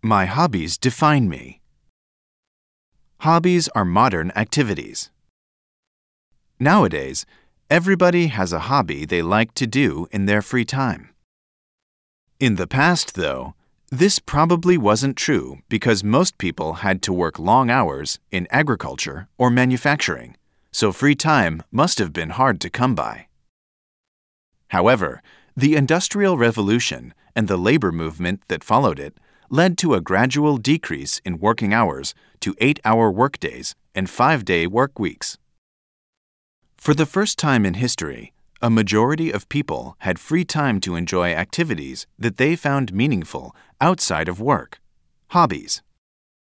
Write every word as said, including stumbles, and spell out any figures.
My hobbies define me. Hobbies are modern activities. Nowadays, everybody has a hobby they like to do in their free time. In the past, though, this probably wasn't true because most people had to work long hours in agriculture or manufacturing, so free time must have been hard to come by. However, the Industrial Revolution and the labor movement that followed it led to a gradual decrease in working hours to eight-hour workdays and five-day work weeks. For the first time in history, a majority of people had free time to enjoy activities that they found meaningful outside of work, hobbies.